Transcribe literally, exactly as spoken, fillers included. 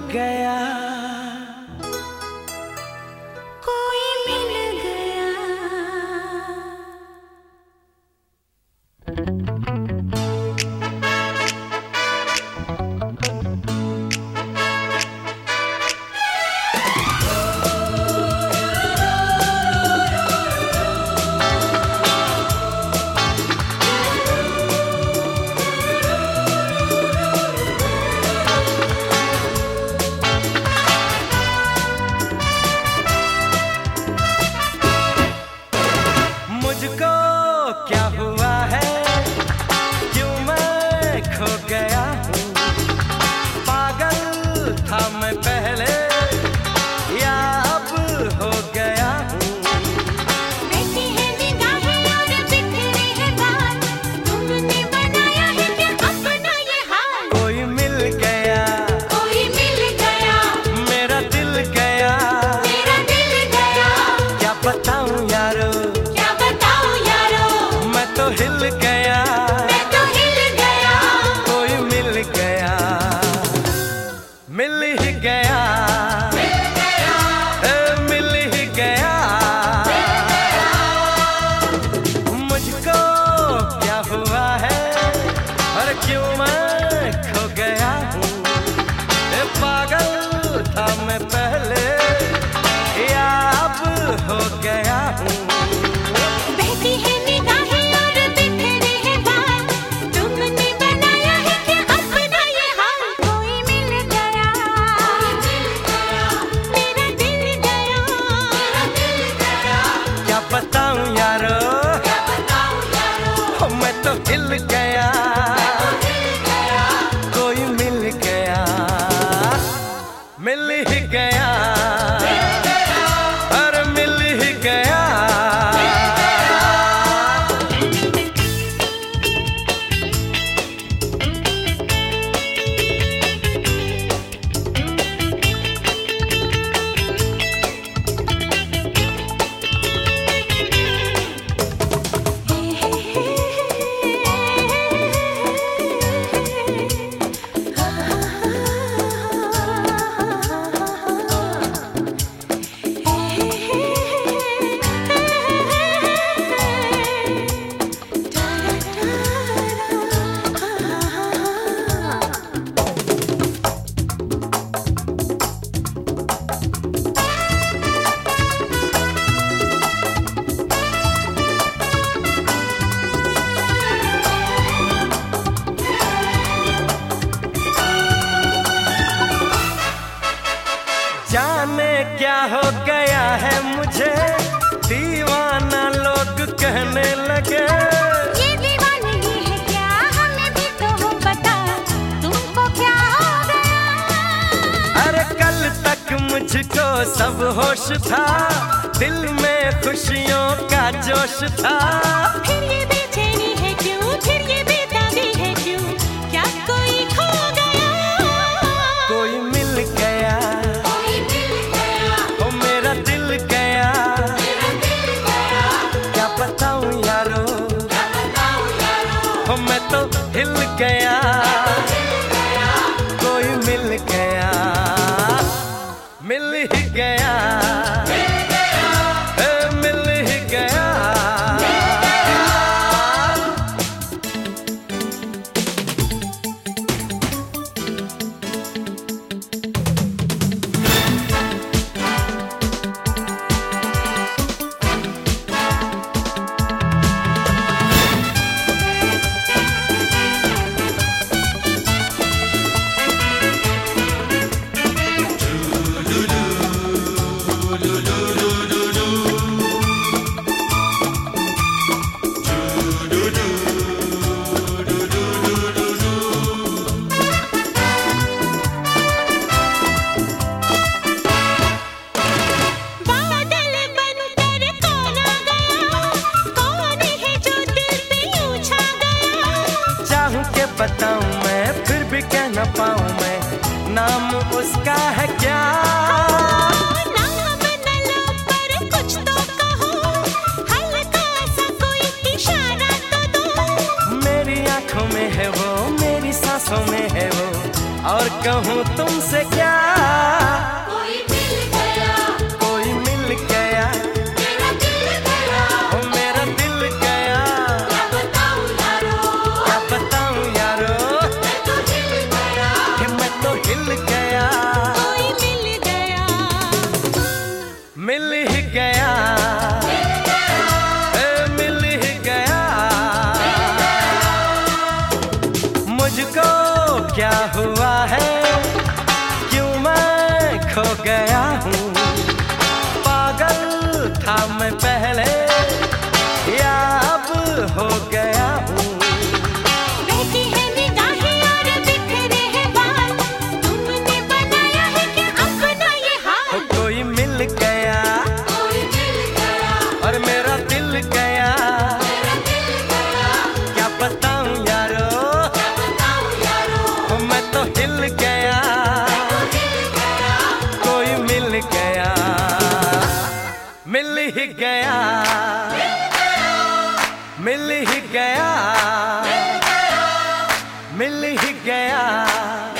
गया, कोई मिल गया। मुझको क्या हुआ है, क्यों मैं खो गया हूँ। पागल था मैं पहले, या अब हो गया हूँ। ऐसी है निगाहें और बिखरे हैं बाल, तुमने बनाया है क्या अपना ये हाल। कोई मिल गया, कोई मिल गया, मेरा दिल गया, मेरा दिल गया। क्या बताऊँ यारो, क्या बताऊं यारो, मैं तो हिल गया। मैं तो हिल गया। कोई मिल गया, मिल ही गया, मिल गया, ए, मिल ही गया। मुझको क्या हुआ है, और क्यों मैं खो गया हूँ। ए, पागल था मैं पहले, या अब हो गया हूँ। बहती है निगाहें और बिखरे हैं बाल, तुमने बनाया है क्या अपना ये हाल। कोई मिल गया, कोई मिल गया, मेरा दिल गया, मेरा दिल गया। क्या बताऊँ यारो, क्या बताऊं यारो, मैं तो हिल गया। हिल गया। कोई मिल गया, मिल ही गया, अरे मिल ही गया। जाने क्या हो गया है मुझे, दीवाना लोग कहने लगे। ये दीवानगी है क्या, हमें भी तो हो बता, तुमको क्या हो गया। अरे कल तक मुझको सब होश था, दिल में खुशियों का जोश था। फिर ये बेचैनी है क्यों, फिर ये बेताबी है क्यों, क्या कोई खो गया। कोई मिल गया, कोई मिल गया, ओ मेरा दिल गया। मेरा दिल गया। क्या बताऊँ यारो, क्या बताऊं यारो, ओ मैं तो हिल गया। हिल गया। कोई मिल गया, मिल ही गया, मिल गया, ए, मिल ही गया। बादल बनकर कौन आ गया, कौन है जो दिल पे यूं छा गया। चाहूं के बताऊं मैं, फिर भी कह न पाऊं मैं, नाम उसका है क्या। नाम न लो पर कुछ तो कहो, हल्का सा कोई इशारा तो दो। मेरी आंखों में है वो, मेरी सांसों में है वो, और कहूँ तुमसे क्या, कोई मिल गया, कोई मिल गया, मेरा दिल गया, ओ मेरा दिल गया। क्या बताऊं यारो, क्या बताऊं यारो, मैं तो हिल गया, कि मैं तो हिल गया। कोई मिल गया, मिल ही गया, ए मिल ही गया। मुझको क्या हुआ है, क्यों मैं खो गया हूँ। पागल था मैं पहले, या अब हो गया हूँ। बहती है निगाहें और बिखरे हैं बाल, तुमने बनाया है क्या अपना ये हाल। ओ कोई मिल गया, कोई मिल गया, और मेरा दिल गया। मेरा दिल गया, क्या बताऊं यारो, क्या बताऊं यारो, ओ मैं तो हिल गया। तो हिल गया, कोई मिल गया, मिल ही गया, मिल ही गया, मिल ही गया।